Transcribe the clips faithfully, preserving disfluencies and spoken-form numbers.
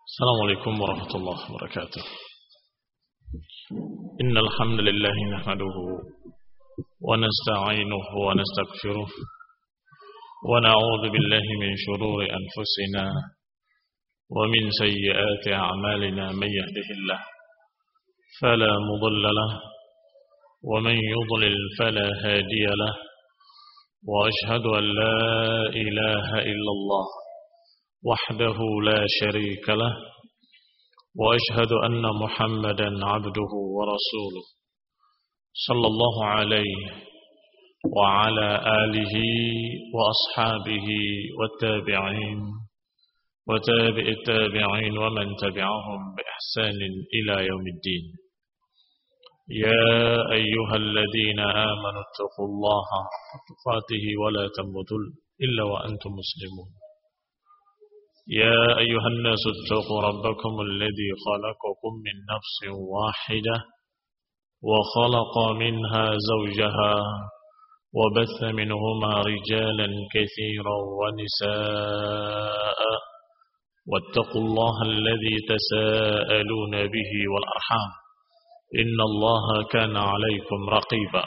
السلام عليكم ورحمة الله وبركاته. إن الحمد لله نحمده ونستعينه ونستغفره ونعوذ بالله من شرور أنفسنا ومن سيئات أعمالنا. من يهده الله فلا مضل له ومن يضلل فلا هادي له، وأشهد أن لا إله إلا الله وحده لا شريك له، وأشهد أن محمدا عبده ورسوله صلى الله عليه وعلى آله وأصحابه والتابعين وتابع التابعين ومن تبعهم بإحسان إلى يوم الدين. يا أيها الذين آمنوا اتقوا الله حق تقاته ولا تموتن إلا وأنتم مسلمون. يا أيها الناس اتقوا ربكم الذي خلقكم من نفس واحدة وخلق منها زوجها وبث منهما رجالا كثيرا ونساء، واتقوا الله الذي تساءلون به والأرحام إن الله كان عليكم رقيبا.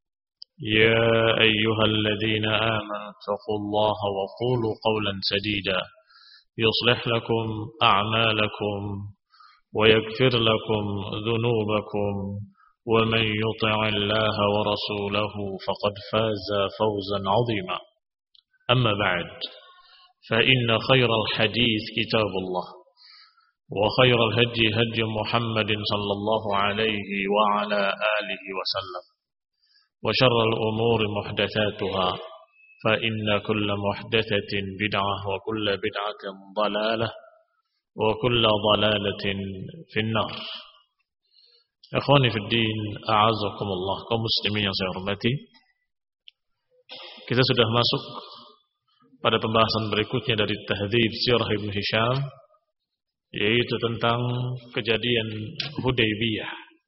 يا أيها الذين آمنوا اتقوا الله وقولوا قولا سديدا يصلح لكم أعمالكم ويغفر لكم ذنوبكم، ومن يطع الله ورسوله فقد فاز فوزا عظيما. أما بعد، فإن خير الحديث كتاب الله، وخير الهدي هدي محمد صلى الله عليه وعلى آله وسلم، وشر الأمور محدثاتها، فإن كل محدثة بدعة وكل بدعة ضلالة وكل ضلالة في النار. Ikhwani fi din, a'azakumullah, kaum muslimin yang saya hormati. Kita sudah masuk pada pembahasan berikutnya dari Tahdhib Sirah Ibn Hisham, yaitu tentang kejadian Hudaybiyah.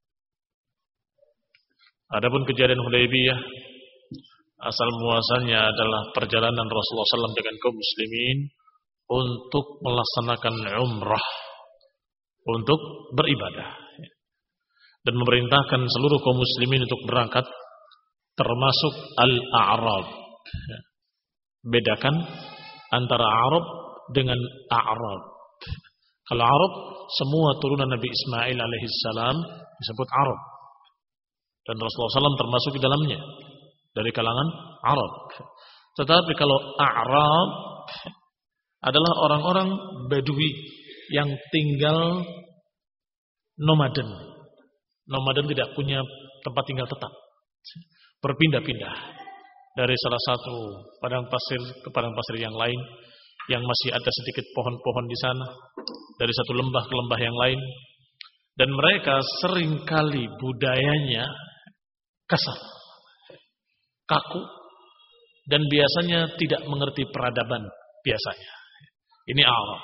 Adapun kejadian Hudaybiyah, asal muasalnya adalah perjalanan Rasulullah shallallahu alaihi wasallam dengan kaum muslimin untuk melaksanakan umrah, untuk beribadah, dan memerintahkan seluruh kaum muslimin untuk berangkat, termasuk al-a'rab. Bedakan antara Arab dengan a'rab. Kalau Arab, semua turunan Nabi Ismail alaihissalam disebut Arab, dan Rasulullah shallallahu alaihi wasallam termasuk di dalamnya, dari kalangan Arab. Tetapi kalau A'rab adalah orang-orang Badui yang tinggal nomaden. Nomaden tidak punya tempat tinggal tetap, berpindah-pindah dari salah satu padang pasir ke padang pasir yang lain, yang masih ada sedikit pohon-pohon di sana, dari satu lembah ke lembah yang lain. Dan mereka seringkali budayanya kasar, kaku, dan biasanya tidak mengerti peradaban biasanya. Ini Arab.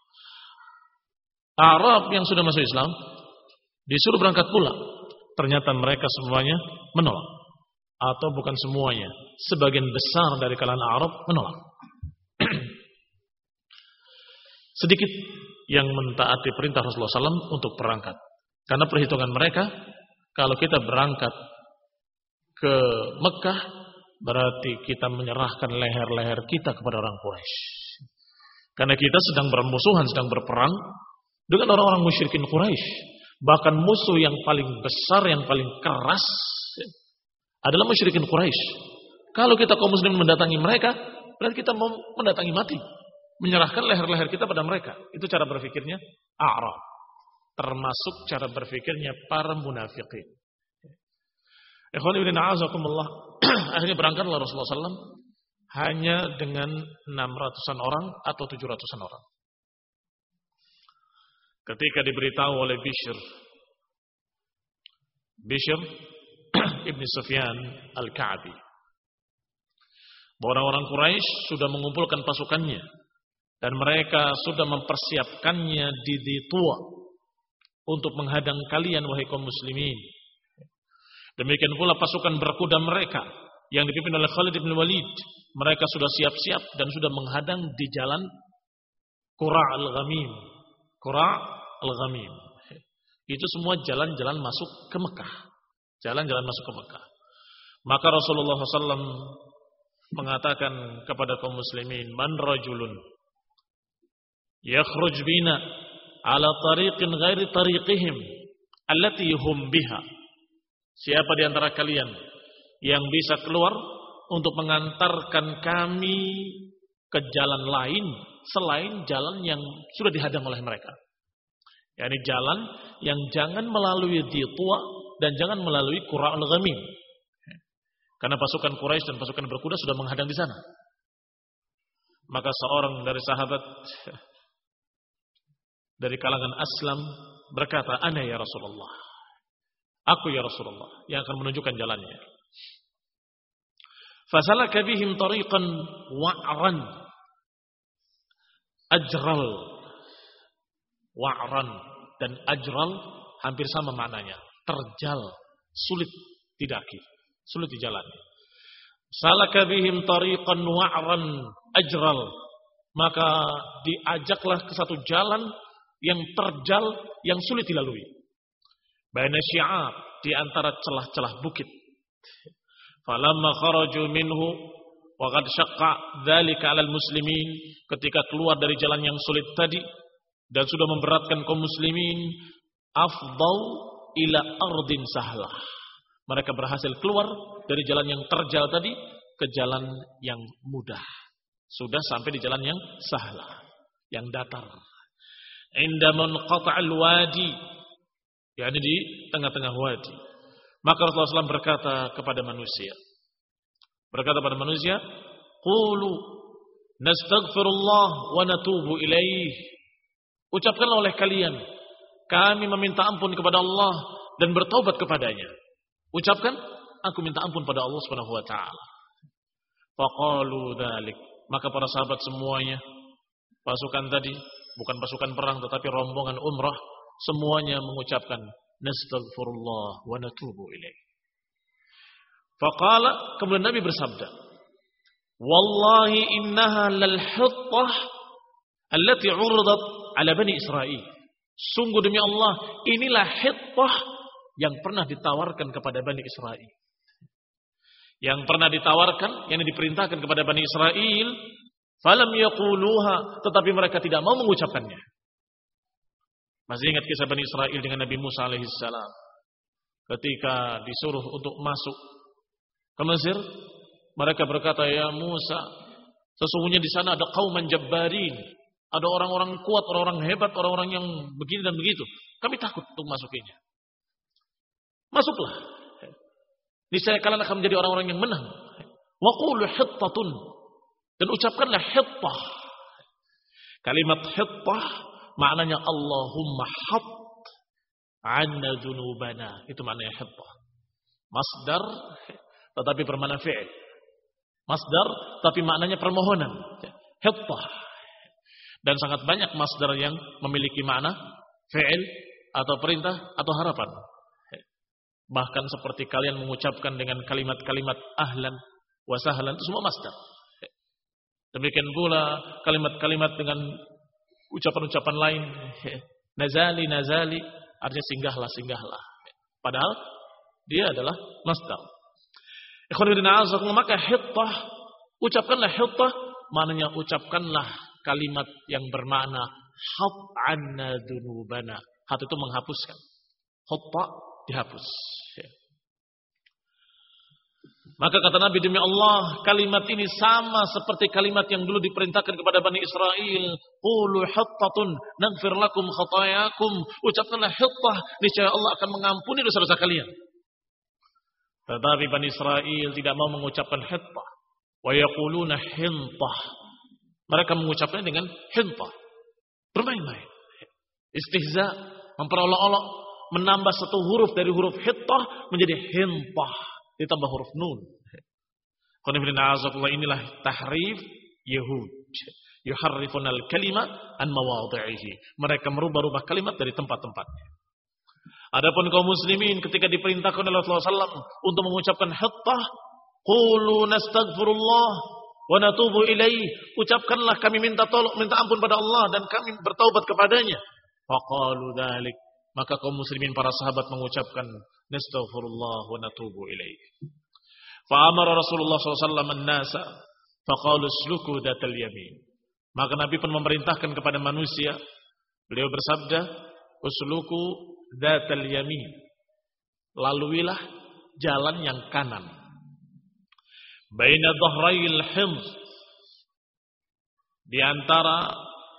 Arab yang sudah masuk Islam disuruh berangkat pula, ternyata mereka semuanya menolak. Atau bukan semuanya, sebagian besar dari kalangan Arab menolak. Sedikit yang mentaati perintah Rasulullah shallallahu alaihi wasallam untuk berangkat, karena perhitungan mereka, kalau kita berangkat ke Mekah berarti kita menyerahkan leher-leher kita kepada orang Quraisy. Karena kita sedang bermusuhan, sedang berperang dengan orang-orang musyrikin Quraisy. Bahkan musuh yang paling besar, yang paling keras adalah musyrikin Quraisy. Kalau kita kaum muslimin mendatangi mereka, berarti kita mau mendatangi mati, menyerahkan leher-leher kita pada mereka. Itu cara berpikirnya A'rab, termasuk cara berpikirnya para munafiqin. Ikhwan ibn a'azakumullah, akhirnya berangkatlah Rasulullah shallallahu alaihi wasallam hanya dengan enam ratusan orang atau tujuh ratusan orang. Ketika diberitahu oleh Bishr, Bishr ibn Sufyan al-Ka'bi, bahwa orang-orang Quraisy sudah mengumpulkan pasukannya dan mereka sudah mempersiapkannya di Dhitua untuk menghadang kalian wahai kaum muslimin. Demikian pula pasukan berkuda mereka yang dipimpin oleh Khalid bin Walid, mereka sudah siap-siap dan sudah menghadang di jalan Qura' al-Ghamim, Qura' al-Ghamim. Itu semua jalan-jalan masuk ke Mekah. Jalan-jalan masuk ke Mekah. Maka Rasulullah shallallahu alaihi wasallam mengatakan kepada kaum muslimin, man rajulun yakhruj bina ala tariqin ghairi tariqihim allati hum biha. Siapa di antara kalian yang bisa keluar untuk mengantarkan kami ke jalan lain selain jalan yang sudah dihadang oleh mereka. yakni jalan yang jangan melalui Dhitwa dan jangan melalui Qura' al-Ghamim. Karena pasukan Quraisy dan pasukan berkuda sudah menghadang di sana. Maka seorang dari sahabat dari kalangan Aslam berkata, "Ana ya Rasulullah." Aku ya Rasulullah yang akan menunjukkan jalannya. Fasalaka bihim tariqan wa'ran ajral. Wa'ran dan ajral hampir sama maknanya. Terjal, sulit didaki, sulit dijalani. Salaka bihim tariqan wa'ran ajral. Maka diajaklah ke satu jalan yang terjal, yang sulit dilalui. Baina syi'ab, di antara celah-celah bukit. Falamma kharaju minhu wa qad syaqqa dzalika 'alal muslimin, ketika keluar dari jalan yang sulit tadi dan sudah memberatkan kaum muslimin, afdau ila ardin sahlah. Mereka berhasil keluar dari jalan yang terjal tadi ke jalan yang mudah. Sudah sampai di jalan yang sahlah, yang datar. Inda munqata'il wadi, yakni di tengah-tengah wadi. Maka Rasulullah shallallahu alaihi wasallam berkata kepada manusia, berkata kepada manusia, qulu nastaghfirullah wa natubu ilaih. Ucapkanlah oleh kalian, kami meminta ampun kepada Allah dan bertaubat kepadanya. Ucapkan, aku minta ampun pada Allah Subhanahu wa taala. Faqalu dzalik. Maka para sahabat semuanya, pasukan tadi bukan pasukan perang tetapi rombongan umrah, semuanya mengucapkan nastaghfirullah wa natubu ilaih. Faqala, kemudian Nabi bersabda, wallahi innaha lal hittah allati 'uridat 'ala bani Israil. Sungguh demi Allah, inilah hittah yang pernah ditawarkan kepada Bani Israel. Yang pernah ditawarkan, yang diperintahkan kepada Bani Israel, falam yaquluha, tetapi mereka tidak mau mengucapkannya. Masih ingat kisah Bani Israel dengan Nabi Musa alaihissalam? Ketika disuruh untuk masuk ke Mesir, mereka berkata, ya Musa, sesungguhnya di sana ada qauman jabbarin, ada orang-orang kuat, orang-orang hebat, orang-orang yang begini dan begitu. Kami takut untuk masukinya. Masuklah. Niscaya kalian akan menjadi orang-orang yang menang. Wa qulu hittatun, dan ucapkanlah hittah. Kalimat hittah maknanya Allahumma hatt 'anna dzunubana. Itu maknanya hittah. Masdar tetapi bermakna fi'il. Masdar tapi maknanya permohonan. Hittah. Dan sangat banyak masdar yang memiliki makna fi'il atau perintah atau harapan. Bahkan seperti kalian mengucapkan dengan kalimat-kalimat ahlan wa sahlan, itu semua masdar. Demikian pula kalimat-kalimat dengan ucapan-ucapan lain, nazali nazali, artinya singgahlah singgahlah. Padahal dia adalah masdar. Ikhwan fillah, maka hittah, ucapkanlah hittah, maknanya ucapkanlah kalimat yang bermakna hat 'anna dzunubana. Hat itu menghapuskan. Hittah dihapus. Maka kata Nabi, demi Allah, kalimat ini sama seperti kalimat yang dulu diperintahkan kepada Bani Israel. Qulu hittatun naghfir lakum khatayakum. Ucapkanlah hittah, niscaya Allah akan mengampuni dosa-dosa kalian. Tetapi Bani Israel tidak mau mengucapkan hittah. Wa yaquluna hintah. Mereka mengucapkannya dengan hintah. Bermain-main. Istihza, memperolok-olok, menambah satu huruf dari huruf hittah menjadi hintah, ditambah huruf nun. Inilah tahrif Yahud. Yuharrifunal kalima an mawadhi'ihi. Mereka merubah-rubah kalimat dari tempat-tempatnya. Adapun kaum muslimin ketika diperintahkan oleh Rasulullah shallallahu alaihi wasallam untuk mengucapkan hittah, qulu nastaghfirullah wa natubu ilaih. Ucapkanlah kami minta tolong, minta ampun pada Allah dan kami bertaubat kepadanya. Faqalu dzalik, maka kaum muslimin para sahabat mengucapkan nastaghfirullah wa natubu ilaih. Fa amara Rasulullah sallallahu alaihi wasallam an-nasa faqalu isluku dzatal yamin. Maka Nabi pun memerintahkan kepada manusia, beliau bersabda, usluku dzatal yamin. Laluilah jalan yang kanan. Baina dhahrayil himz, di antara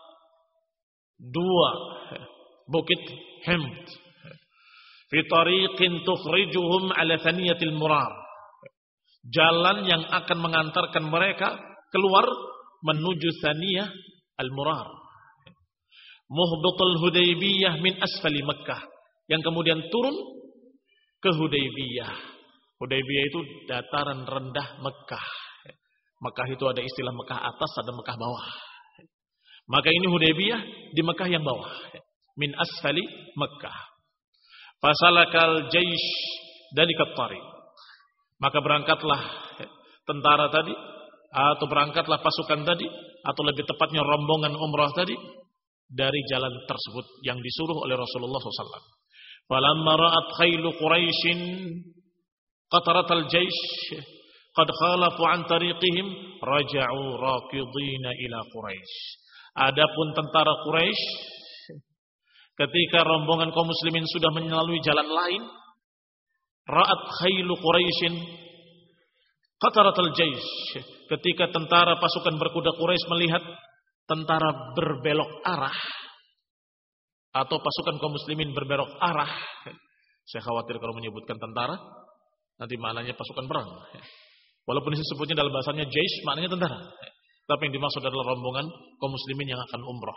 dua bukit Himd, fi tariqin tukhrijuhum ala thaniyatil murar, jalan yang akan mengantarkan mereka keluar menuju Thaniyah al-Murar, muhbitul Hudaybiyah min asfali Makkah, yang kemudian turun ke Hudaybiyah. Hudaybiyah itu dataran rendah Mekah. Mekah itu ada istilah Mekah atas, ada Mekah bawah. Maka ini Hudaybiyah di Mekah yang bawah, min asfali Mekah. Fasalakal jaish dalikal tariq, maka berangkatlah tentara tadi, atau berangkatlah pasukan tadi, atau lebih tepatnya rombongan umrah tadi, dari jalan tersebut yang disuruh oleh Rasulullah shallallahu alaihi wasallam. Falamma ra'at khailu Quraisyin qataratal jaish qad khalafu an tariqihim raja'u raqidina ila Quraisy. Adapun tentara Quraisy, ketika rombongan kaum muslimin sudah melalui jalan lain, ra'at khailu Quraisyin qataratal jaish, ketika tentara pasukan berkuda Quraisy melihat tentara berbelok arah, atau pasukan kaum muslimin berbelok arah. Saya khawatir kalau menyebutkan tentara nanti maknanya pasukan perang. Walaupun disebutnya dalam bahasanya jaish, maknanya tentara. Tapi yang dimaksud adalah rombongan kaum muslimin yang akan umrah.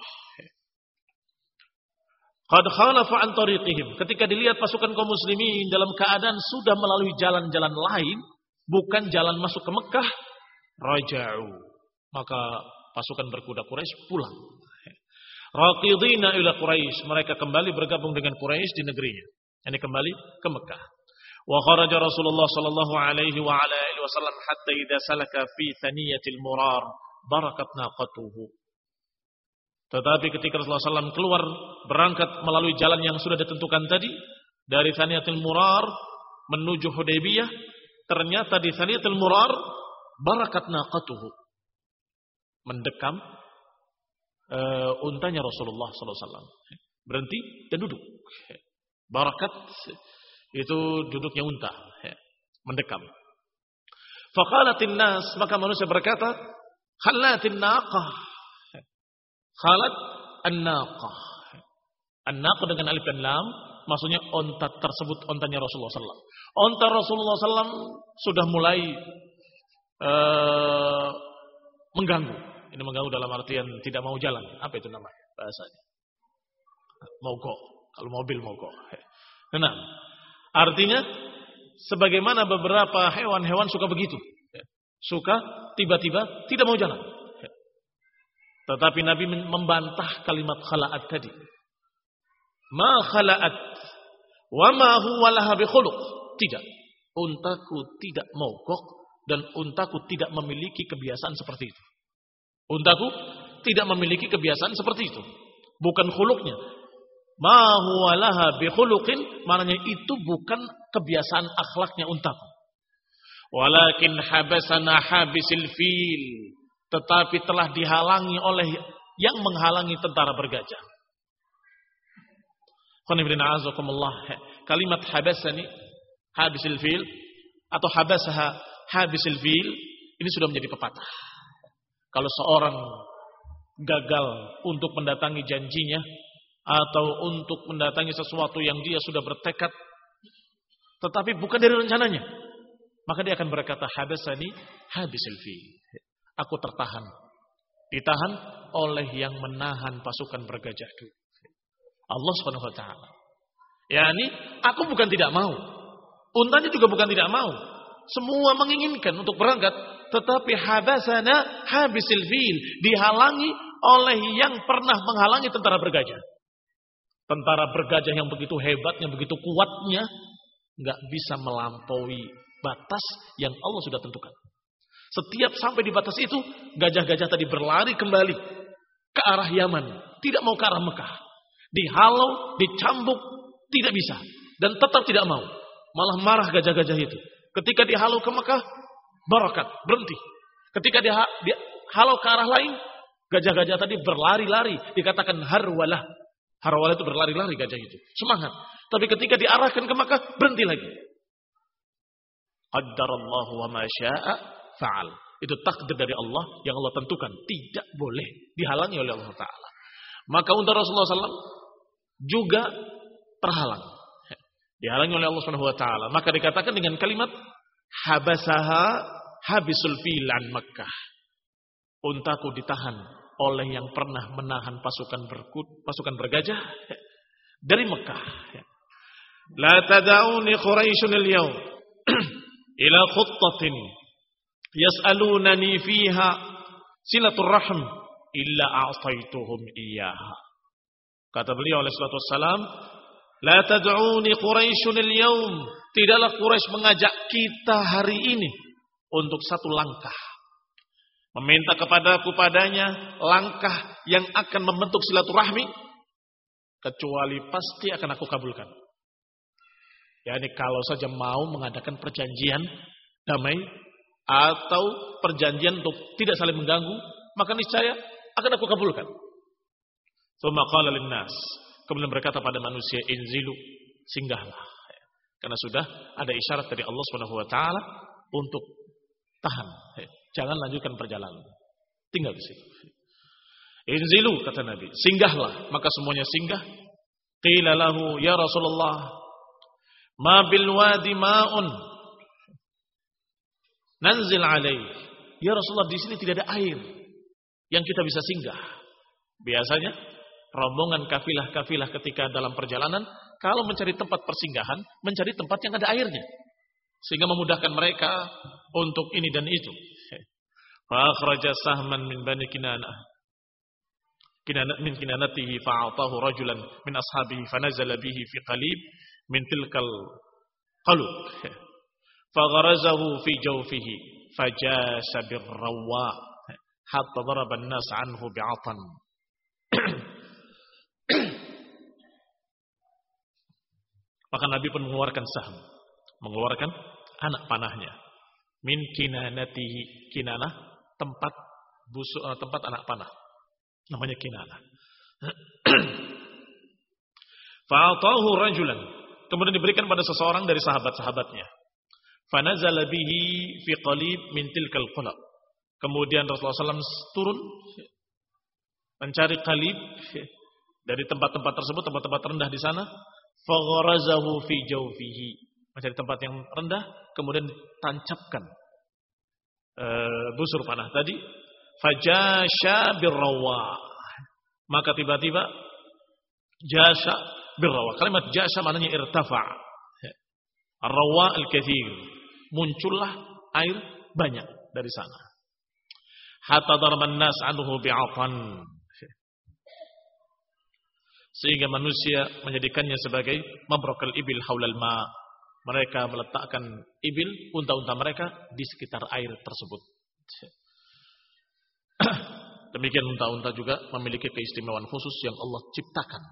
Qad khalafu an tariqihim, ketika dilihat pasukan kaum muslimin dalam keadaan sudah melalui jalan-jalan lain, bukan jalan masuk ke Mekah, raja'u, maka pasukan berkuda Quraisy pulang. Raqidina ila Quraisy, mereka kembali bergabung dengan Quraisy di negerinya. Ini kembali ke Mekah. Wa kharaja Rasulullah sallallahu alaihi wa ala alihi wasallam hatta idza salaka fi thaniyatil murar barakat naqatuhu. Tetapi ketika Rasulullah sallallahu alaihi wasallam keluar berangkat melalui jalan yang sudah ditentukan tadi dari Thaniyatul Murar menuju Hudaybiyah, ternyata di Thaniyatul Murar barakat naqatuhu, mendekam uh, untanya Rasulullah sallallahu alaihi wasallam. Berhenti dan duduk. Barakat itu duduknya unta, mendekam. Faqalatin nas, maka manusia berkata, khalatin naqah. Khalat an-naqah. An-naqah dengan alif dan lam, maksudnya onta tersebut ontanya Rasulullah sallallahu alaihi wasallam. Onta Rasulullah sallallahu alaihi wasallam sudah mulai uh, mengganggu. Ini mengganggu dalam artian tidak mau jalan. Apa itu namanya bahasanya? Mogok. Kalau mobil mogok. Nah, artinya sebagaimana beberapa hewan-hewan suka begitu. Suka tiba-tiba tidak mau jalan. Tetapi Nabi membantah kalimat khala'at tadi. Ma khala'at wa ma huwa laha bi khuluq. Tidak. Untaku tidak mogok dan untaku tidak memiliki kebiasaan seperti itu. Untaku tidak memiliki kebiasaan seperti itu. Bukan khuluknya. Ma huwa laha bi khuluqin, maknanya itu bukan kebiasaan akhlaknya untaku. Walakin habasana habisil fil, tetapi telah dihalangi oleh yang menghalangi tentara bergajah. Kalimat habasani habisil fil atau habasaha habisil fil ini sudah menjadi pepatah. Kalau seorang gagal untuk mendatangi janjinya atau untuk mendatangi sesuatu yang dia sudah bertekad tetapi bukan dari rencananya, maka dia akan berkata habasani habisil fil. Aku tertahan, ditahan oleh yang menahan pasukan bergajah itu. Allah Subhanahu wa taala. Yani aku bukan tidak mau, untanya juga bukan tidak mau. Semua menginginkan untuk berangkat, tetapi habasana habisil fil, dihalangi oleh yang pernah menghalangi tentara bergajah. Tentara bergajah yang begitu hebatnya, begitu kuatnya, nggak bisa melampaui batas yang Allah sudah tentukan. Setiap sampai di batas itu, gajah-gajah tadi berlari kembali ke arah Yaman, tidak mau ke arah Mekah. Dihalau, dicambuk, tidak bisa. Dan tetap tidak mau. Malah marah gajah-gajah itu. Ketika dihalau ke Mekah, barakat, berhenti. Ketika dihalau ke arah lain, gajah-gajah tadi berlari-lari. Dikatakan harwalah. Harwalah itu berlari-lari gajah itu. Semangat. Tapi ketika diarahkan ke Mekah, berhenti lagi. Qaddarallahu wa ma syaa fa'al. Itu takdir dari Allah yang Allah tentukan. Tidak boleh dihalangi oleh Allah Ta'ala. Maka unta Rasulullah shallallahu alaihi wasallam juga terhalang. Dihalangi oleh Allah Subhanahu wa Ta'ala. Maka dikatakan dengan kalimat habasaha habisul fil an Makkah. Untaku ditahan oleh yang pernah menahan pasukan berkut, pasukan bergajah dari Mekah. La tad'uni Quraisyun al-yawm ila khuttatin yas'alunani fiha silaturrahim illa a'taituhum iyyaha. Kata beliau alaihi salatu wassalam, la tad'uni Quraisyun al-yawm, tidaklah Quraisy mengajak kita hari ini untuk satu langkah. Meminta kepadaku padanya langkah yang akan membentuk silaturahmi, kecuali pasti akan aku kabulkan. Yani kalau saja mau mengadakan perjanjian damai atau perjanjian untuk tidak saling mengganggu, maka niscaya akan aku kabulkan. Tsumma qala linnas, kemudian berkata pada manusia, inzilu, singgahlah. Karena sudah ada isyarat dari Allah Subhanahu wa taala untuk tahan. Jangan lanjutkan perjalanan. Tinggal di situ. Inzilu, kata Nabi, singgahlah. Maka semuanya singgah. Qila lahu ya Rasulullah, ma bil wadi ma'un nanzil alaih. Ya Rasulullah, di sini tidak ada air yang kita bisa singgah. Biasanya rombongan kafilah-kafilah ketika dalam perjalanan, kalau mencari tempat persinggahan, mencari tempat yang ada airnya, sehingga memudahkan mereka untuk ini dan itu. Fa akhraja sahman min bani Kinanah. Kinanah min kinanatihi fa'atahu rajulan min ashabihi fanazala bihi fi qalib min tilkal qalub. Fagharazahu fi jawfihi fajasa birrawa hatta daraba an-nas anhu bi'atan. Maka Nabi pun mengeluarkan saham, mengeluarkan anak panahnya. Min kinanatihi, kinanah tempat busuk, tempat anak panah, namanya kinanah. Fa'atahu rajulan, kemudian diberikan pada seseorang dari sahabat-sahabatnya. Fanazala bihi fi qalib min tilkal qalab. Kemudian Rasulullah shallallahu alaihi wasallam turun mencari qalib dari tempat-tempat tersebut, tempat-tempat rendah di sana. Fagharazahu fi jawfihi, mencari tempat yang rendah, kemudian ditancapkan e, busur panah tadi. Fajasha birrawa, maka tiba-tiba jasha birrawa. Kalimat jasha maknanya irtafa. Ar-rawa al-kathir, muncullah air banyak dari sana. Hatta darban nas anhu bi'atan, sehingga manusia menjadikannya sebagai mabrokal ibil haulal ma. Mereka meletakkan ibil, unta-unta mereka di sekitar air tersebut. Demikian unta-unta juga memiliki keistimewaan khusus yang Allah ciptakan.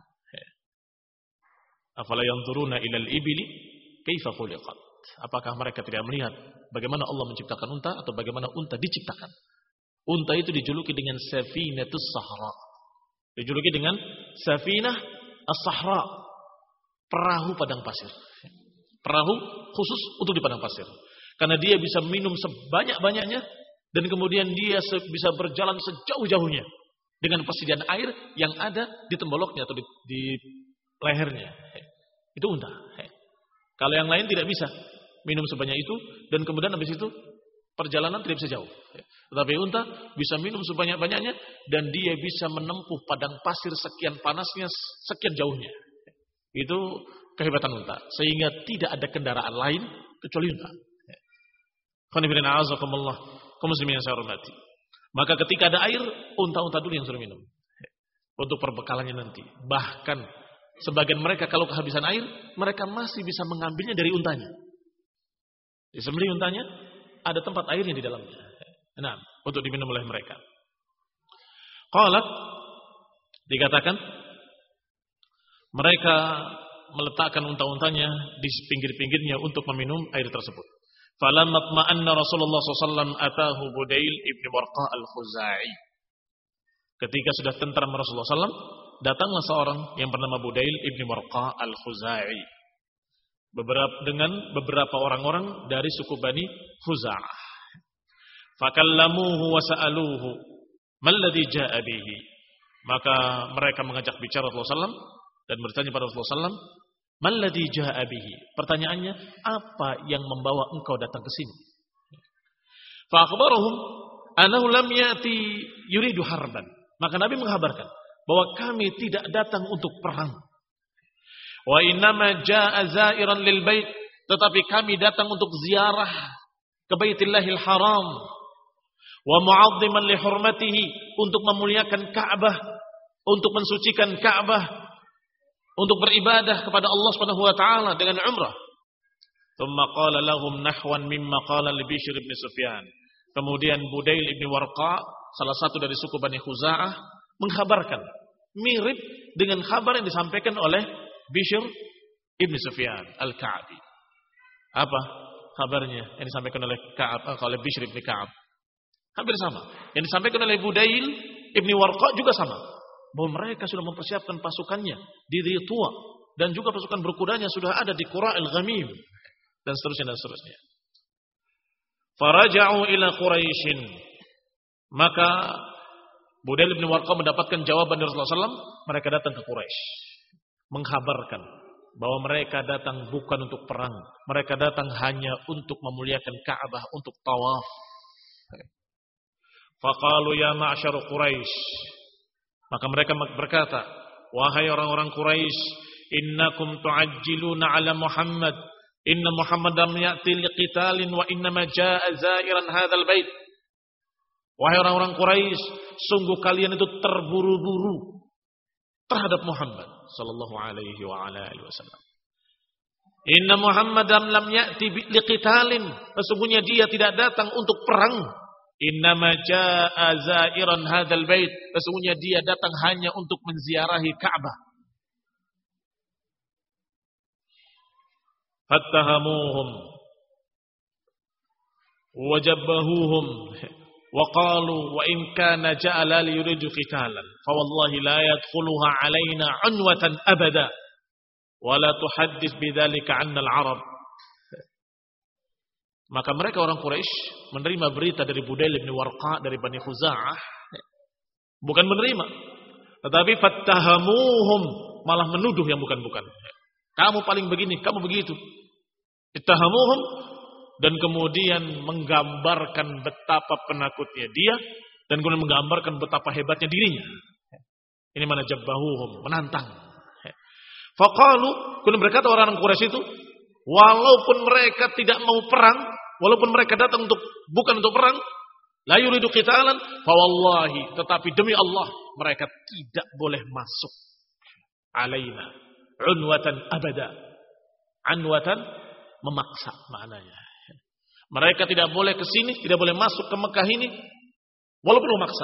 Afala yanzuruna ilal ibili kaifa khuliqat. Apakah mereka tidak melihat bagaimana Allah menciptakan unta atau bagaimana unta diciptakan? Unta itu dijuluki dengan safinatus sahra. Dijuluki dengan safinah as-sahra, perahu padang pasir. Perahu khusus untuk di padang pasir. Karena dia bisa minum sebanyak-banyaknya dan kemudian dia bisa berjalan sejauh-jauhnya dengan persediaan air yang ada di temboloknya atau di, di lehernya. Itu unta. Kalau yang lain tidak bisa minum sebanyak itu dan kemudian habis itu perjalanan tidak bisa jauh. Tetapi unta bisa minum sebanyak-banyaknya dan dia bisa menempuh padang pasir sekian panasnya, sekian jauhnya. Itu kehebatan unta. Sehingga tidak ada kendaraan lain kecuali unta. Qanifirina azakumullah, kaum muslimin yang saya hormati. Maka ketika ada air, unta-unta dulu yang suruh minum. Untuk perbekalannya nanti. Bahkan sebagian mereka kalau kehabisan air, mereka masih bisa mengambilnya dari untanya. Disembelih untanya, ada tempat airnya di dalamnya. Nah, untuk diminum oleh mereka. Qalat, dikatakan, Mereka meletakkan unta-untanya di pinggir-pinggirnya untuk meminum air tersebut. Falamma tma'anna Rasulullah sallallahu alaihi wasallam atahu Budail ibn Warqa al-Khuzai. Ketika sudah tentram Rasulullah sallallahu alaihi wasallam, datanglah seorang yang bernama Budail ibn Warqa al-Khuzai. Beberapa dengan beberapa orang-orang dari suku Bani Khuza'ah. Fakallamuhu wa sa'aluhu mal ladzi ja'a bihi. Maka mereka mengajak bicara Rasulullah sallallahu alaihi wasallam dan bertanya pada Rasulullah sallallahu alaihi wasallam, "Man ladzi jaa'a bihi?" Pertanyaannya, apa yang membawa engkau datang ke sini? Fa akhbarahum annahu lam yati yuridu harban. Maka Nabi menghabarkan bahwa kami tidak datang untuk perang. Wa innama jaa'a zairan lil bait, tetapi kami datang untuk ziarah ke Baitillahil Haram. Wa mu'azziman li hurmatihi, untuk memuliakan Ka'bah, untuk mensucikan Ka'bah, untuk beribadah kepada Allah Subhanahu wa taala dengan umrah. Tsumma qala lahum nahwan mimma qala li Bishr bin Sufyan. Kemudian Budail bin Warqa, salah satu dari suku Bani Khuza'ah, mengkhabarkan mirip dengan kabar yang disampaikan oleh Bishr bin Sufyan Al-Ka'bi. Apa kabarnya yang disampaikan oleh Ka'ab, oleh Bishr bin Ka'ab? Hampir sama. Yang disampaikan oleh Budail bin Warqa juga sama. Bahwa mereka sudah mempersiapkan pasukannya di Ritua, dan juga pasukan berkudanya sudah ada di Qura'il Ghamim, dan seterusnya dan seterusnya. Faraja'u ila Quraisyin. Maka Budail bin Warqa mendapatkan jawaban dari Rasulullah sallallahu alaihi wasallam. Mereka datang ke Quraisy mengkhabarkan bahwa mereka datang bukan untuk perang, mereka datang hanya untuk memuliakan Ka'bah, untuk tawaf. Faqalu ya ma'syar Quraisy. Maka mereka berkata, wahai orang-orang Quraisy, innakum tu'ajjiluna ala Muhammad, inna Muhammadan ya'ti liqitalin wa innama jaa'a zairan hadzal bait. Wahai orang-orang Quraisy, sungguh kalian itu terburu-buru terhadap Muhammad sallallahu alaihi wa ala alihi wasallam. Inna Muhammadan lam ya'ti liqitalin, sesungguhnya dia tidak datang untuk perang. Innama jaa'a zairan hadzal bait, sesungguhnya dia datang hanya untuk menziarahi Ka'bah. Fattahamuhum wajabbahuhum wa qalu wa in kana ja'ala li yuridu qitalan fa wallahi la yadkhuluha alaina unwatan abada wa la tuhaddits bidzalika 'anna al-'arab. Maka mereka orang Quraisy menerima berita dari Budail bin Warqa dari Bani Khuza'ah, bukan menerima, tetapi fattahamuhum, malah menuduh yang bukan-bukan. Kamu paling begini, kamu begitu. Ittahamuhum, dan kemudian menggambarkan betapa penakutnya dia, dan kemudian menggambarkan betapa hebatnya dirinya. Ini mana jabbahuhum, menantang. Faqalu, kemudian berkata orang-orang Quraisy itu, walaupun mereka tidak mau perang, walaupun mereka datang untuk bukan untuk perang, la yuridu qitalan, fa wallahi, tetapi demi Allah mereka tidak boleh masuk alaina unwatan abada. Anwatan memaksa maknanya. Mereka tidak boleh ke sini, tidak boleh masuk ke Mekah ini walaupun memaksa.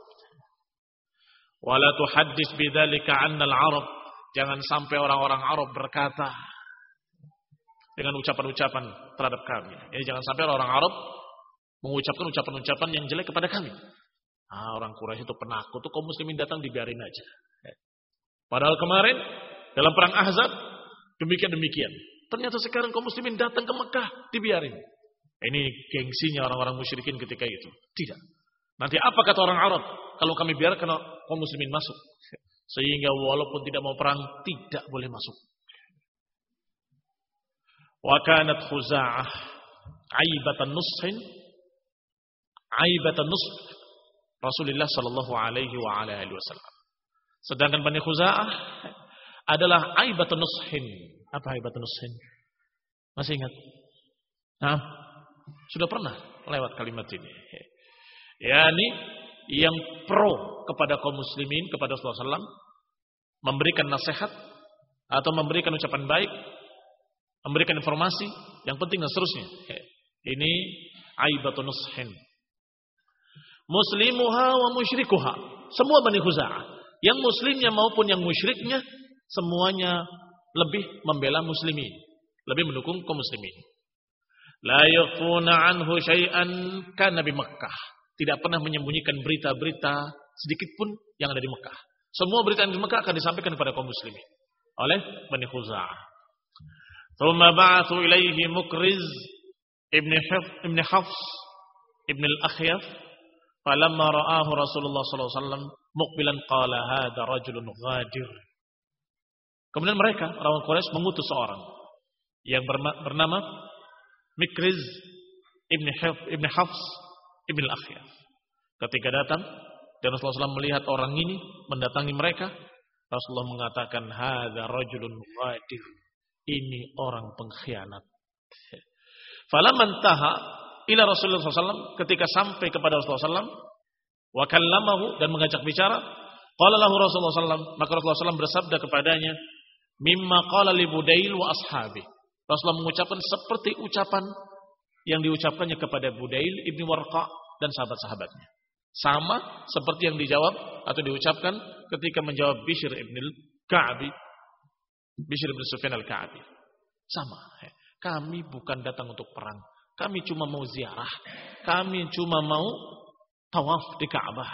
Wala tuhaddits bidzalika 'anna al-'arab, jangan sampai orang-orang Arab berkata dengan ucapan-ucapan terhadap kami. Jadi jangan sampai orang Arab mengucapkan ucapan-ucapan yang jelek kepada kami. Ah, orang Quraisy itu penakut, tuh kaum muslimin datang dibiarin aja. Padahal kemarin dalam perang Ahzab demikian-demikian. Ternyata sekarang kaum muslimin datang ke Mekah dibiarin. Ini gengsinya orang-orang musyrikin ketika itu. Tidak. Nanti apa kata orang Arab kalau kami biarkan kaum muslimin masuk? Sehingga walaupun tidak mau perang tidak boleh masuk. Wa kanat Khuza'ah aibatan nushin aibatan nush Rasulullah sallallahu alaihi wa ala alihi wasallam. Sedangkan Bani Khuza'ah adalah aibatan nushin. Apa aibatan nushin? Masih ingat? Nah, sudah pernah lewat kalimat ini. Yani yang pro kepada kaum muslimin, kepada Rasulullah sallallahu alaihi wasallam, memberikan nasihat atau memberikan ucapan baik, memberikan informasi yang penting dan seterusnya. Ini aibatun nushin. Muslimuha wa musyrikuha. Semua Bani Khuza'ah, yang muslimnya maupun yang musyriknya, Semuanya lebih membela muslimin, lebih mendukung kaum muslimin. La yakhfuna anhu syai'an kana bi Makkah. Tidak pernah menyembunyikan berita-berita sedikit pun yang ada di Mekah. Semua berita yang di Mekah akan disampaikan kepada kaum muslimin oleh Bani Khuza'ah. Thumma ba'athu ilaihi Mukriz ibn Hafs ibn Hafs ibn al-Akhyaf. Falamma ra'ahu Rasulullah sallallahu alaihi wasallam muqbilan qala hadha rajulun ghadir. Kemudian mereka orang Quraisy mengutus seorang yang bernama Mikriz ibn Hafs ibn Hafs ibn al-Akhyaf. Ketika datang dan Rasulullah sallallahu alaihi wasallam melihat orang ini mendatangi mereka, Rasulullah mengatakan hadza rajulun ghadir. Ini orang pengkhianat. Falamman taha ila Rasulullah sallallahu alaihi wasallam, ketika sampai kepada Rasulullah sallallahu alaihi wasallam wa kallamahu dan mengajak bicara, qala lahu Rasulullah sallallahu alaihi wasallam, maka Rasulullah sallallahu alaihi wasallam bersabda kepadanya, mimma qala li Budail wa ashabi. Rasulullah mengucapkan seperti ucapan yang diucapkannya kepada Budail ibni Warqa dan sahabat-sahabatnya. Sama seperti yang dijawab atau diucapkan ketika menjawab Bishr ibn al-Ka'bi, Bishr ibn Sufyan al-Ka'bi. Sama. Kami bukan datang untuk perang. Kami cuma mau ziarah. Kami cuma mau tawaf di Ka'bah.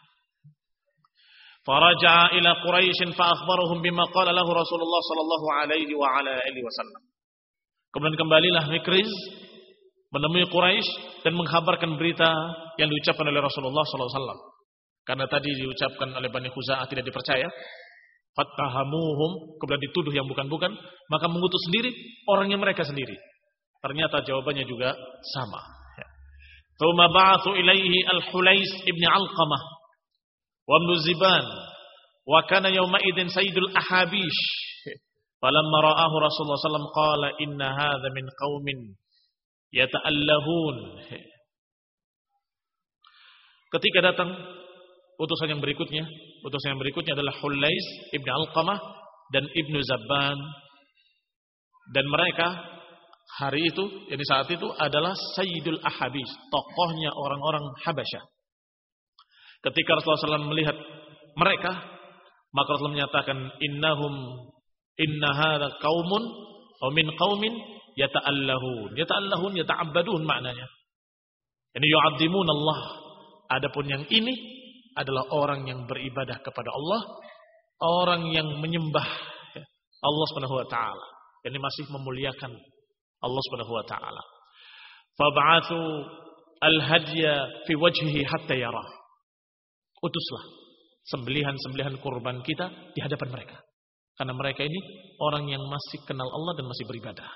Faraja'a ila Quraisy fa akhbarahum bima qala lahu Rasulullah sallallahu alaihi wa ala alihi wasallam. Kemudian kembalilah Mikriz menemui Quraisy dan menghabarkan berita yang diucapkan oleh Rasulullah sallallahu alaihi wasallam. Karena tadi diucapkan oleh Bani Khuza'ah tidak dipercaya, fattahamuhum, kemudian dituduh yang bukan-bukan, maka mengutus sendiri orangnya mereka sendiri. Ternyata jawabannya juga sama. Tsumma ba'atsu ilaihi al-Hulais ibn Alqamah wa ibn Ziban wa kana yawma idzin sayyidul ahabish. Falamma ra'ahu Rasulullah sallallahu alaihi wasallam qala inna hadza min qaumin yata'allahun. Ketika datang utusan yang berikutnya, utusan yang berikutnya adalah Hulais ibn Alqamah dan ibnu Zabban, dan mereka hari itu, yani saat itu adalah Sayyidul Ahabis, tokohnya orang-orang Habasyah. Ketika Rasulullah sallallahu alaihi wasallam melihat mereka, maka Rasulullah menyatakan innahum inna hadza qaumun aw min qaumin yata'allahun. Yata'allahun yata'abbadun maknanya. Yani yu'azzimun Allah. Adapun yang ini adalah orang yang beribadah kepada Allah, orang yang menyembah Allah Subhanahu wa taala. Yani masih memuliakan Allah Subhanahu wa taala. Fab'atsu al-hadya fi wajhihi hatta yara. Utuslah sembelihan-sembelihan kurban kita di hadapan mereka. Karena mereka ini orang yang masih kenal Allah dan masih beribadah.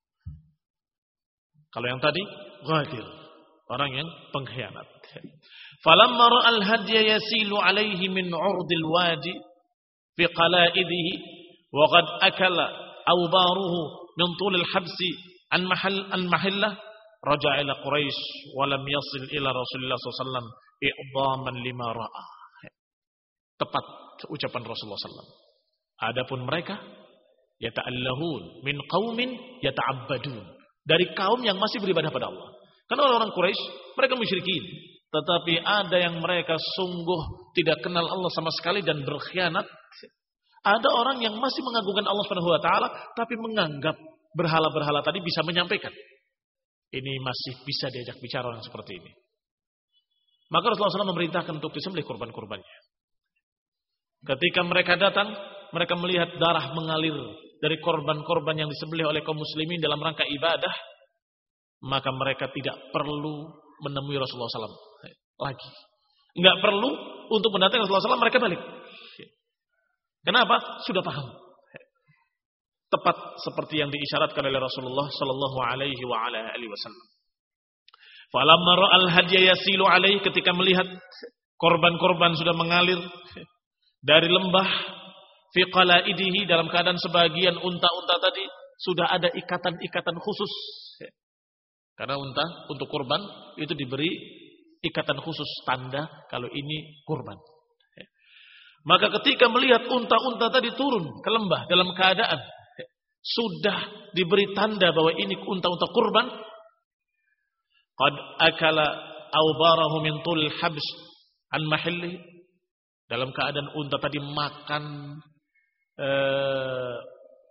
Kalau yang tadi ghadir, orang yang pengkhianat. Falamma ra'al hadya yasilu alaihi min 'urdil wadi fi qalaidihi wa qad akala awbaruhu min tulil habsi an mahal an mahillah raja'a ila Quraisy wa lam yasil ila Rasulullah sallallahu alaihi wasallam i'dhaman lima ra'a. Tepat ucapan Rasulullah sallallahu alaihi wasallam. Adapun mereka yata'allahun min qaumin yata'abbadun, dari kaum yang masih beribadah pada Allah. Karena orang-orang Quraisy mereka musyrikin, tetapi ada yang mereka sungguh tidak kenal Allah sama sekali dan berkhianat. Ada orang yang masih mengagungkan Allah Subhanahu wa taala tapi menganggap berhala-berhala tadi bisa menyampaikan. Ini masih bisa diajak bicara orang seperti ini. Maka Rasulullah sallallahu alaihi wasallam memerintahkan untuk disembelih kurban-kurbannya. Ketika mereka datang, mereka melihat darah mengalir dari korban-korban yang disembelih oleh kaum muslimin dalam rangka ibadah, maka mereka tidak perlu menemui Rasulullah sallallahu alaihi wasallam lagi. Enggak perlu untuk mendatangi Rasulullah sallallahu alaihi wasallam, mereka balik. Kenapa? Sudah paham. Tepat seperti yang diisyaratkan oleh Rasulullah sallallahu alaihi wa ala alihi wasallam. Falamma ra'al hadya yasilu alaihi, ketika melihat korban-korban sudah mengalir dari lembah, fi qalaidihi, dalam keadaan sebagian unta-unta tadi sudah ada ikatan-ikatan khusus. Karena unta untuk kurban itu diberi ikatan khusus, tanda kalau ini kurban. Maka ketika melihat unta-unta tadi turun ke lembah dalam keadaan sudah diberi tanda bahwa ini unta-unta kurban, qad akala awbarahu min tul habs an mahilli, dalam keadaan unta tadi makan eh,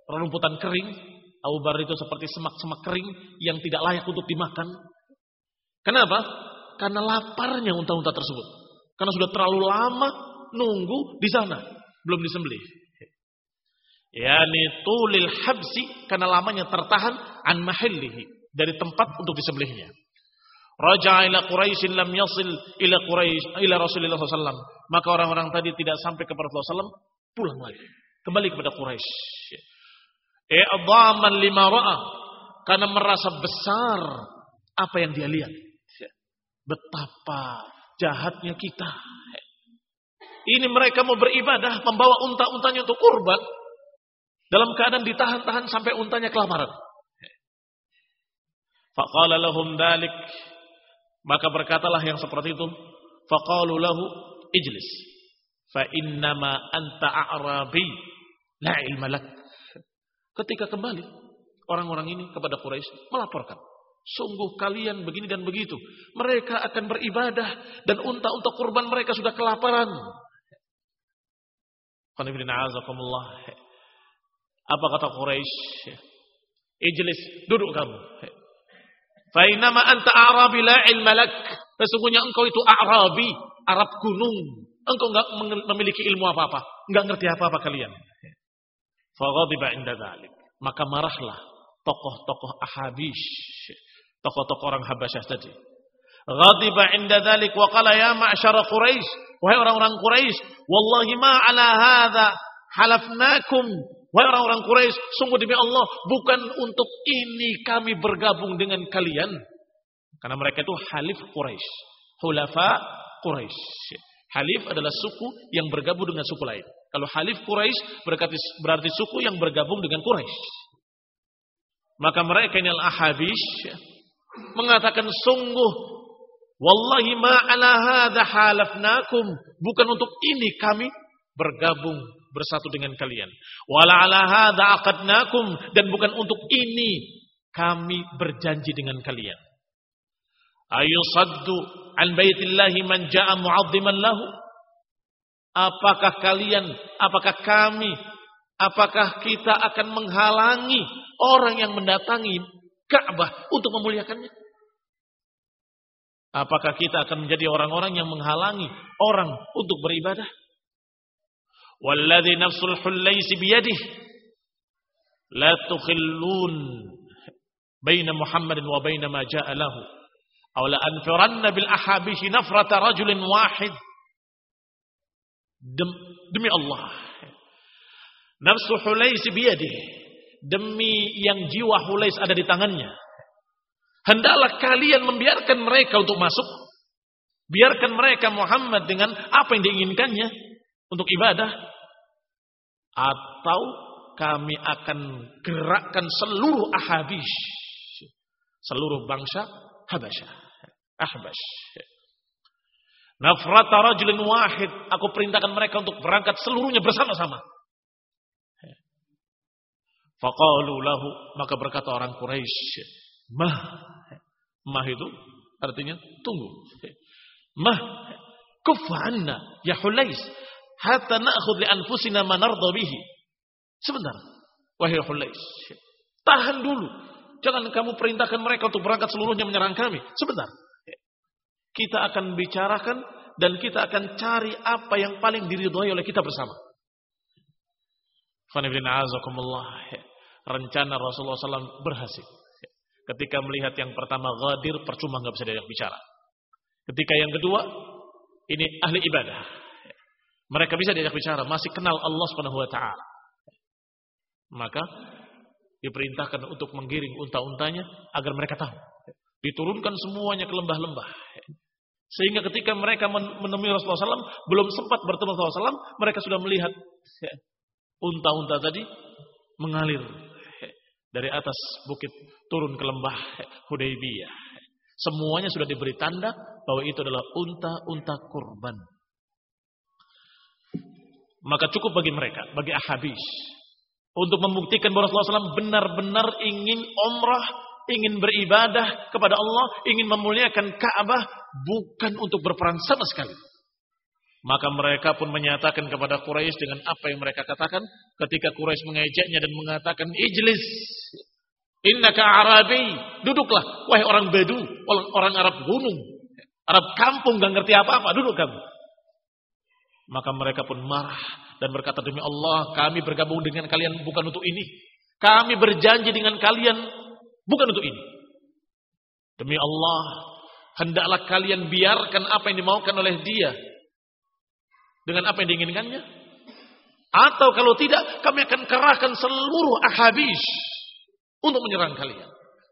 Rumputan kering, aubar itu seperti semak-semak kering yang tidak layak untuk dimakan. Kenapa? Karena laparnya unta-unta tersebut. Karena sudah terlalu lama nunggu di sana, belum disembelih. Yani tulil habsi, karena lamanya tertahan an mahillihi, dari tempat untuk disembelihnya. Raja'a ila Quraisy lam yasil ila Quraisy ila Rasulullah sallallahu alaihi wasallam. Maka orang-orang tadi tidak sampai kepada Rasulullah sallallahu alaihi wasallam, pulang lagi, kembali kepada Quraisy. I'dhaman lima ra'a, karena merasa besar apa yang dia lihat. Betapa jahatnya kita. Ini mereka mau beribadah, membawa unta-untanya untuk kurban, dalam keadaan ditahan-tahan sampai untanya kelaparan. Faqala lahum dzalik, maka berkatalah yang seperti itu, faqalu lahu ijlis fa innama anta a'rabi la ilma lak. Ketika kembali orang-orang ini kepada Quraisy melaporkan, sungguh kalian begini dan begitu, mereka akan beribadah dan unta-unta kurban mereka sudah kelaparan. Apa kata Quraisy? Ijlis, duduk kamu. Fa innama anta a'rabi la ilma lak. Sesungguhnya engkau itu a'rabi, Arab gunung. Engkau enggak memiliki ilmu apa-apa, enggak ngerti apa-apa kalian. Fa ghadiba inda dzalik. Maka marahlah tokoh-tokoh Ahabish, tokoh-tokoh orang Habasyah tadi. Ghadiba inda dzalik wa qala ya ma'syara Quraisy, wahai orang-orang Quraisy, wallahi ma ala hadza halafnakum. Wahai orang-orang Quraisy, sungguh demi Allah, bukan untuk ini kami bergabung dengan kalian. Karena mereka itu halif Quraisy, hulafa Quraisy. Halif adalah suku yang bergabung dengan suku lain. Kalau halif Quraisy berarti, berarti suku yang bergabung dengan Quraisy. Maka mereka ini al-Ahabish mengatakan, sungguh wallahi ma ala hadza halafnakum, bukan untuk ini kami bergabung bersatu dengan kalian. Wala ala hadza aqadnakum, dan bukan untuk ini kami berjanji dengan kalian. Ayusaddu an baitillahi man jaa mu'azziman lahu. Apakah kalian, apakah kami, apakah kita akan menghalangi orang yang mendatangi Ka'bah untuk memuliakannya? Apakah kita akan menjadi orang-orang yang menghalangi orang untuk beribadah? Walladzi nafsul hullaisi biyadihi la tukhillun baina Muhammadin wa baina ma jaa lahu aw la anfiranna bil ahabishi nafrata rajulin wahid. Dem, demi Allah, nafsu Hulaisi biyadihi, demi yang jiwa Hulais ada di tangannya, hendaklah kalian membiarkan mereka untuk masuk, biarkan mereka Muhammad dengan apa yang diinginkannya untuk ibadah, atau kami akan gerakkan seluruh Ahabish, seluruh bangsa Habasyah, Ahbash. Nafrata rajulin wahid, aku perintahkan mereka untuk berangkat seluruhnya bersama-sama. Faqalu lahu, maka berkata orang Quraisy, mah, mah itu artinya tunggu. Mah, kuffa anna ya Hulais, hatta na'khudh li anfusina ma narda bihi. Sebentar, wahai Hulais, tahan dulu. Jangan kamu perintahkan mereka untuk berangkat seluruhnya menyerang kami. Sebentar. Kita akan bicarakan dan kita akan cari apa yang paling diridhoi oleh kita bersama. Rencana Rasulullah shallallahu alaihi wasallam berhasil. Ketika melihat yang pertama Ghadir, percuma nggak bisa diajak bicara. Ketika yang kedua, ini ahli ibadah, mereka bisa diajak bicara, masih kenal Allah subhanahu wa taala. Maka diperintahkan untuk menggiring unta-untanya agar mereka tahu. Diturunkan semuanya ke lembah-lembah. Sehingga ketika mereka menemui Rasulullah shallallahu alaihi wasallam, belum sempat bertemu Rasulullah shallallahu alaihi wasallam, mereka sudah melihat unta-unta tadi mengalir dari atas bukit turun ke lembah Hudaybiyah. Semuanya sudah diberi tanda bahwa itu adalah unta-unta kurban. Maka cukup bagi mereka, bagi Ahabish, untuk membuktikan bahwa Rasulullah shallallahu alaihi wasallam benar-benar ingin umrah, ingin beribadah kepada Allah, ingin memuliakan Ka'bah, bukan untuk berperang sama sekali. Maka mereka pun menyatakan kepada Quraisy dengan apa yang mereka katakan ketika Quraisy mengejeknya dan mengatakan, "Ijlis, innaka Arabi." Duduklah, wahai orang Badu, orang Arab gunung, Arab kampung, gak ngerti apa-apa, duduk kamu. Maka mereka pun marah dan berkata, "Demi Allah, kami bergabung dengan kalian bukan untuk ini. Kami berjanji dengan kalian bukan untuk ini. Demi Allah, hendaklah kalian biarkan apa yang dimaukan oleh dia dengan apa yang diinginkannya. Atau kalau tidak, kami akan kerahkan seluruh Ahhabis untuk menyerang kalian."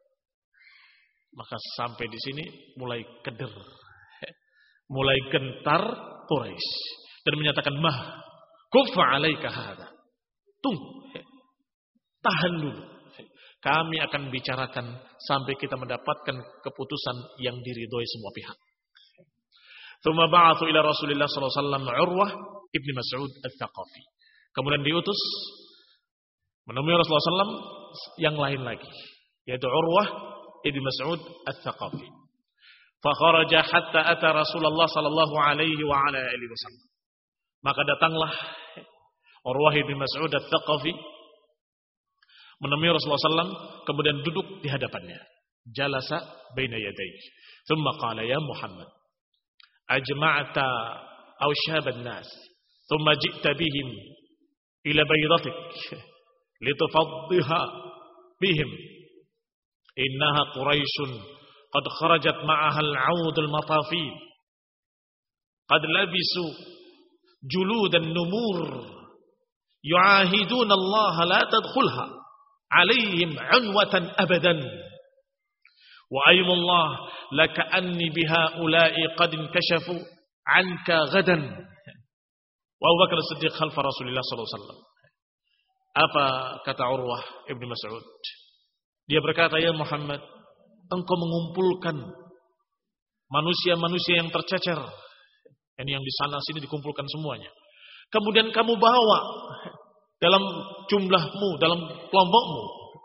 Maka sampai di sini mulai keder, mulai gentar Quraisy dan menyatakan, "Mah, kuffa 'alaika hadza." Tunggu, tahan dulu. Kami akan bicarakan sampai kita mendapatkan keputusan yang diridhoi semua pihak. Tsumma ba'athu ila Rasulillah sallallahu alaihi wasallam Urwah ibn Mas'ud Ats-Tsaqafi. Kemudian diutus menemui Rasulullah sallallahu alaihi wasallam yang lain lagi, yaitu Urwah ibn Mas'ud Ats-Tsaqafi. Fa kharaja hatta ata Rasulullah sallallahu alaihi wa ala alihi wasallam. Maka datanglah Urwah ibn Mas'ud Ats-Tsaqafi menemui Rasulullah sallallahu alaihi wasallam, kemudian duduk di hadapannya. Jalasa baina yadayhi. Tsumma qala, "Ya Muhammad, ajma'ta aw syaban nas, thumma ji'ta bihim ila baydatik litufaddiha bihim. Innaha Quraisyun qad kharajat ma'aha al-'aud al-matafil. Qad labisu juludan numur yu'ahiduna Allah la tadkhulha 'alayhim 'unwatan abadan. Wa aymullah laka'anni biha'ula'i qad inkashafu 'anka ghadan." Wa Abu Bakar As-Siddiq khalfa Rasulullah sallallahu alaihi wasallam. Apa kata Urwah Ibn Mas'ud? Dia berkata, "Ya Muhammad, engkau mengumpulkan manusia-manusia yang tercecer, ini yang di sana sini dikumpulkan semuanya. Kemudian kamu bawa dalam jumlahmu, dalam kelompokmu,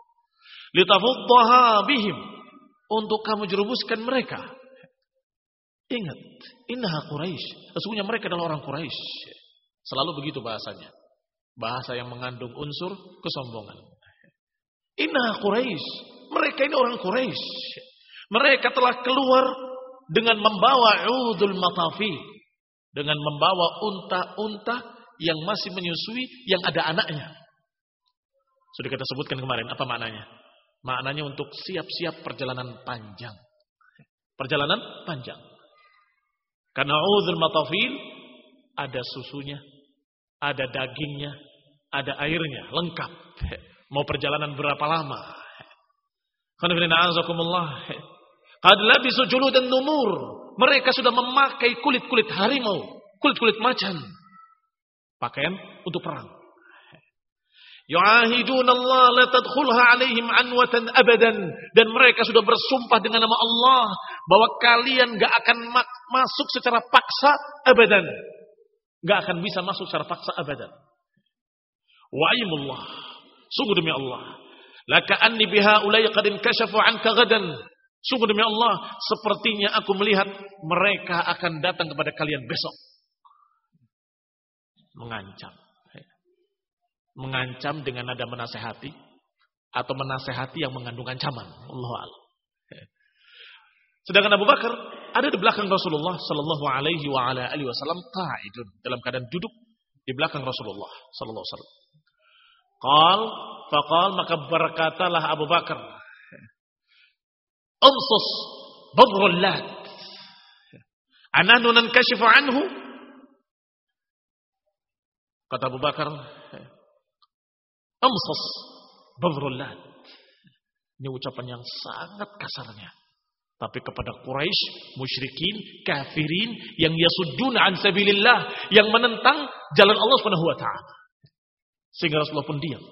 litafuddaha bihim, untuk kamu jerumuskan mereka. Ingat, innaha Quraisy, sesungguhnya mereka adalah orang Quraisy." Selalu begitu bahasanya. Bahasa yang mengandung unsur kesombongan. Innaha Quraisy, mereka ini orang Quraisy. Mereka telah keluar dengan membawa udul matafi, dengan membawa unta-unta yang masih menyusui, yang ada anaknya. Sudah kita sebutkan kemarin, apa maknanya? Maknanya untuk siap-siap perjalanan panjang. Perjalanan panjang. Karena udul matafil ada susunya, ada dagingnya, ada airnya, lengkap. Mau perjalanan berapa lama? Qad labisu juludan numur. Mereka sudah memakai kulit-kulit harimau, kulit-kulit macan. Pakaian untuk perang. Yu'ahiduna Allah la tadkhulha 'alaihim 'anwatan abadan, dan mereka sudah bersumpah dengan nama Allah bahwa kalian enggak akan masuk secara paksa abadan. Enggak akan bisa masuk secara paksa abadan. Wa aymullah, sungguh demi Allah, laka'anni biha ulai qad inkashafu 'anka ghadan. Sungguh demi Allah, sepertinya aku melihat mereka akan datang kepada kalian besok. Mengancam. Mengancam dengan nada menasehati atau menasehati yang mengandung ancaman. Allahu a'lam. Sedangkan Abu Bakar ada di belakang Rasulullah sallallahu alaihi wa ala alihi wasallam, qa'idun, dalam keadaan duduk di belakang Rasulullah sallallahu alaihi wasallam. Qal, faqal, maka berkatalah Abu Bakar, "Umsus badrul lat, anahnu nankashifu anhu." Kata Abu Bakar, "Umsus badrul lat." Ini ucapan yang sangat kasarnya. Tapi kepada Quraisy, musyrikin, kafirin yang yasudduna an sabilillah, yang menentang jalan Allah Subhanahu wa taala. Sehingga Rasulullah pun diam.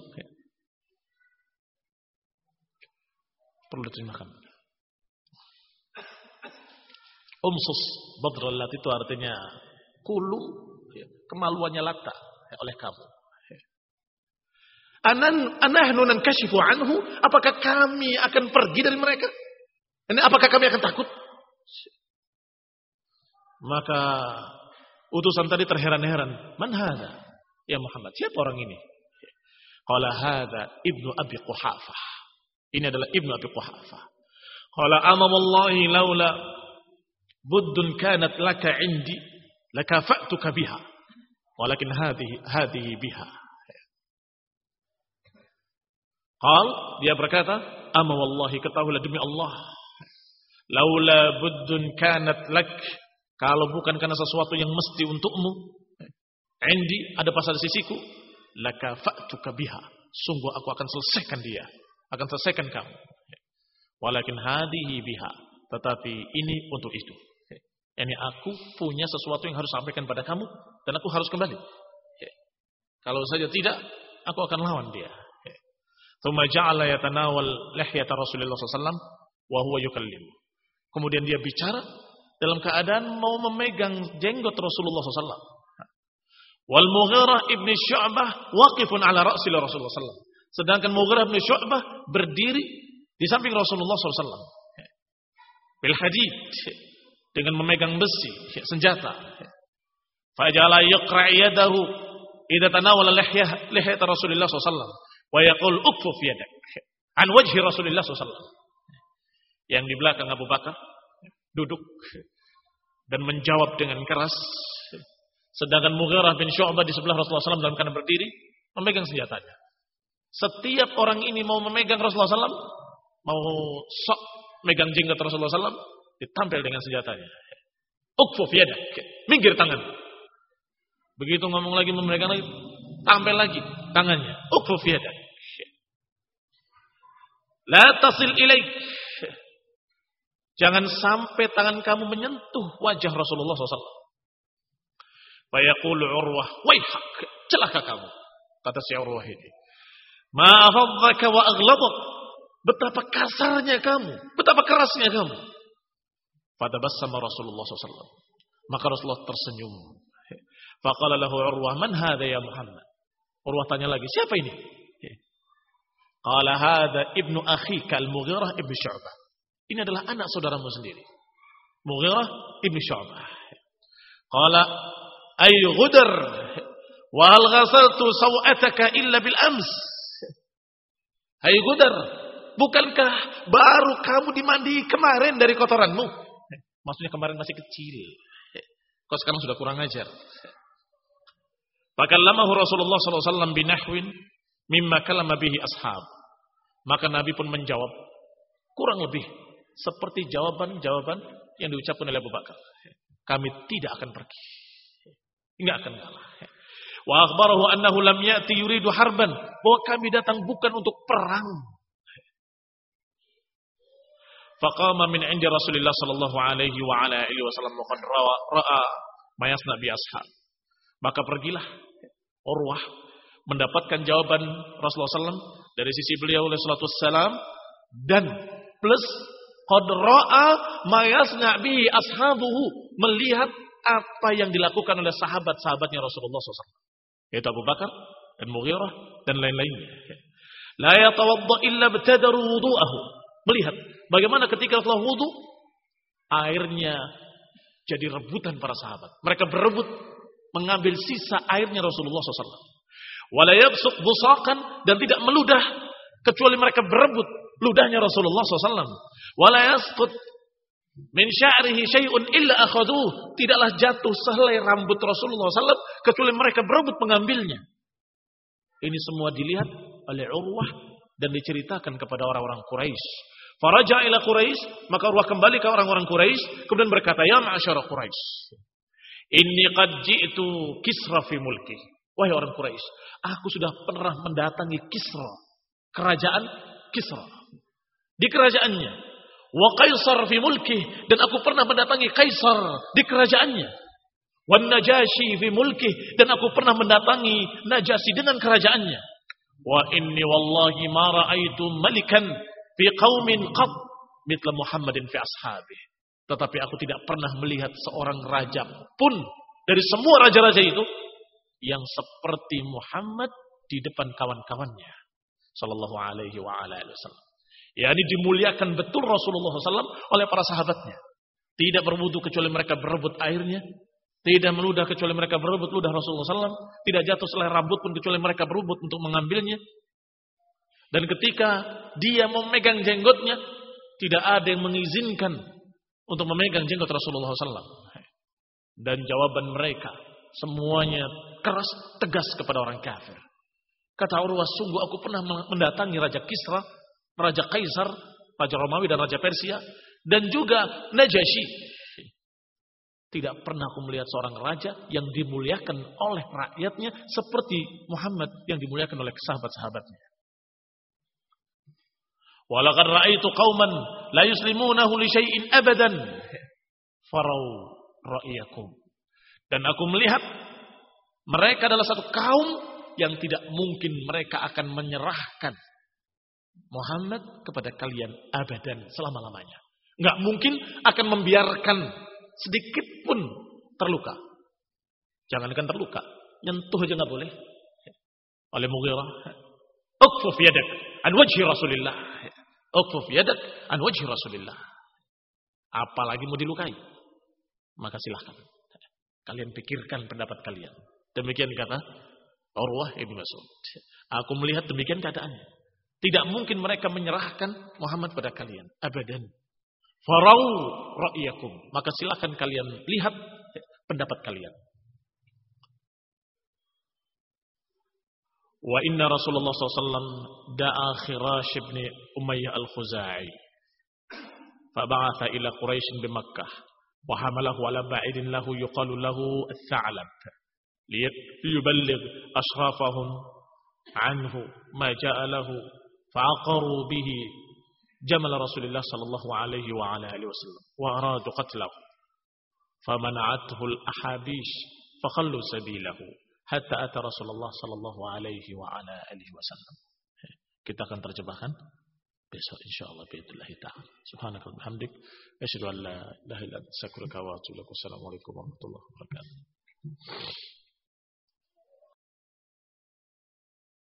Perlu diterimakan. Umsus badrul lat itu artinya kulu, kemaluannya Lata oleh kamu. Anan anahnu nankashifu anhu, apakah kami akan pergi dari mereka? Ini apakah kami akan takut? Maka Utusan tadi terheran-heran. Man hadza? Ya Muhammad, siapa orang ini? Qala hadza Ibnu Abi Quhafah. Ini adalah Ibnu Abi Quhafah. Qala amma wallahi laula buddun kanat laka indi lakafa'tuka biha. Walakin hadhihi hadhihi biha. Qal, dia berkata, amma wallahi, ketahuilah demi Allah, laula buddun kanat lak, kalau bukan karena sesuatu yang mesti untukmu, indi, ada pasal sisiku, lakafa'tuka biha, sungguh aku akan selesaikan dia, akan selesaikan kamu. Walakin hadihi biha, tetapi ini untuk itu. Yani aku punya sesuatu yang harus sampaikan pada kamu dan aku harus kembali. Kalau saja tidak, aku akan lawan dia. Tsumma ja'ala yatanawal lihyata Rasulullah sallallahu alaihi wasallam wa huwa yukallim. Kemudian dia bicara dalam keadaan mau memegang jenggot Rasulullah sallallahu alaihi wasallam. Wal Mughirah ibn Syu'bah waqifun ala ra'sil Rasulullah sallallahu alaihi wasallam. Sedangkan Mughirah ibn Syu'bah berdiri di samping Rasulullah sallallahu alaihi wasallam. Bil hadid, dengan memegang besi, senjata. Fajala yaqra' yadahu idza tanawala lihyah lihyat Rasulullah sallallahu alaihi wasallam wa yaqul ukfuf yadak an wajhi Rasulullah sallallahu alaihi wasallam. Yang di belakang Abu Bakar duduk dan menjawab dengan keras, sedangkan Mughirah bin Syu'bah di sebelah Rasulullah sallallahu alaihi wasallam dalam keadaan berdiri memegang senjatanya. Setiap orang ini mau memegang Rasulullah sallallahu alaihi wasallam, mau sok megang jenggot Rasulullah sallallahu alaihi wasallam, ditampil dengan senjatanya. Ukfuf yadak, minggir tangan. Begitu ngomong lagi, memegang lagi, tampil lagi tangannya. Ukfuf yadak, la tasil ilaik, jangan sampai tangan kamu menyentuh wajah Rasulullah sallallahu alaihi wasallam. Fayaqulu Urwah, waihak, celaka kamu, kata si Urwah ini. Ma afadhaka wa aghladak, betapa kasarnya kamu, betapa kerasnya kamu. Fatabassama Rasulullah sallallahu alaihi wasallam, maka Rasulullah tersenyum. Faqala lahu Urwah, man hadha ya Muhammad? Urwah tanya lagi, siapa ini? Qala hadha ibnu akhika al-Mughirah ibnu Syu'bah. Ini adalah anak saudaramu sendiri, Mughirah ibnu Syu'bah. Qala ay ghudar wa hal ghasaltu sawataka illa bil ams. Hai Ghudar, bukankah baru kamu dimandi kemarin dari kotoranmu? Maksudnya kemarin masih kecil, kok sekarang sudah kurang ajar. Fakallamahu Rasulullah sallallahu alaihi wasallam binahwin mimma kalama bihi ashab. Maka Nabi pun menjawab kurang lebih seperti jawaban-jawaban yang diucapkan oleh Abu Bakar. Kami tidak akan pergi, enggak akan kalah. Wa akhbarahu annahu lam ya'ti yuridu harban, bahwa kami datang bukan untuk perang. Faqama min 'indi Rasulillah sallallahu alaihi wa ala alihi wasallam qad ra'a ma yasna bi ashab. Maka pergilah Urwah mendapatkan jawaban Rasulullah sallallahu alaihi wasallam dari sisi beliau alaihi salatu wassalam, dan plus qad ra'a ma yasna bi ashabuhu, melihat apa yang dilakukan oleh sahabat-sahabatnya Rasulullah sallallahu alaihi wasallam, yaitu Abu Bakar dan Mughirah dan lain-lainnya. La yatawadda illa btadaru wudu'ahu, melihat bagaimana ketika setelah wudu airnya jadi rebutan para sahabat. Mereka berebut mengambil sisa airnya Rasulullah sallallahu alaihi wasallam. Wala yabsuq busaqan, dan tidak meludah kecuali mereka berebut ludahnya Rasulullah sallallahu alaihi wasallam. Wala yasqut min sya'rihi syai'un illa akhaduh, tidaklah jatuh sehelai rambut Rasulullah sallallahu alaihi wasallam kecuali mereka berebut mengambilnya. Ini semua dilihat oleh Urwah dan diceritakan kepada orang-orang Quraisy. Faraja ila Quraisy, maka Urwah kembali ke orang-orang Quraisy kemudian berkata, ya ma'asyara Quraisy, inni qad ji'tu Kisra fi mulki. Wahai orang Quraisy, aku sudah pernah mendatangi Kisra, kerajaan Kisra, di kerajaannya. Wa Qaisar fi mulki, dan aku pernah mendatangi Kaisar di kerajaannya. Wan Najashi fi mulki, dan aku pernah mendatangi Najasyi dengan kerajaannya. Wa inni wallahi ma ra'aitu malikan fi qaumin qad mithla Muhammadin fi ashabihi. Tetapi aku tidak pernah melihat seorang raja pun dari semua raja-raja itu yang seperti Muhammad di depan kawan-kawannya sallallahu alaihi wa ala alihi wasallam. yakni dimuliakan betul Rasulullah sallallahu alaihi wasallam oleh para sahabatnya. Tidak berwudu kecuali mereka berebut airnya, Tidak meludah kecuali mereka berebut ludah Rasulullah shallallahu alaihi wasallam. Tidak jatuh selai rambut pun kecuali mereka berebut untuk mengambilnya. Dan ketika dia memegang jenggotnya, tidak ada yang mengizinkan untuk memegang jenggot Rasulullah shallallahu alaihi wasallam. Dan jawaban mereka semuanya keras, tegas kepada orang kafir. Kata Urwah, sungguh aku pernah mendatangi Raja Kisra, Raja Kaisar, Raja Romawi dan Raja Persia, dan juga Najasyi. Tidak pernah aku melihat seorang raja yang dimuliakan oleh rakyatnya seperti Muhammad yang dimuliakan oleh sahabat-sahabatnya. Walaqad ra'aitu qauman la yuslimunahu li syai'in abadan farau ra'yakum. Dan aku melihat mereka adalah satu kaum yang tidak mungkin mereka akan menyerahkan Muhammad kepada kalian abadan, selama-lamanya. Enggak mungkin akan membiarkan sedikit pun terluka. Jangankan terluka, nyentuh aja enggak boleh. Oleh Mughirah, "Uqfuf yadak an wajhi Rasulillah." Uqfuf yadak an wajhi Rasulillah. Apalagi mau dilukai, maka silahkan. Kalian pikirkan pendapat kalian. Demikian kata Urwah ibn Mas'ud. Aku melihat demikian keadaannya. Tidak mungkin mereka menyerahkan Muhammad pada kalian. Abadan. Farau ra'yakum. Maka silakan kalian lihat pendapat kalian. Wa inna Rasulullah sallallahu alaihi wasallam da'a Khirash ibn Umayyah al-Khuzai. Faba'atha ila Quraisy bi Makkah. Wa hamalahu ala ba'idin lahu yuqalu lahu al-Tha'lab. Liyuballigh ashrafahum anhu ma ja'a lahu. Fa'aqaru bihi jamal Rasulullah sallallahu alaihi wa ala alihi wasallam wa aradu qatlahu famana'athu al-ahabish fakhallu sabilahu hatta ata Rasulullah sallallahu alaihi wa ala alihi wasallam. Kita akan terjemahkan besok insyaallah biidznillah taala. Subhanakallahumma wa bihamdik asyhadu an la ilaha illa anta astaghfiruka wa atubu ilaik. Wassalamualaikum warahmatullahi wabarakatuh.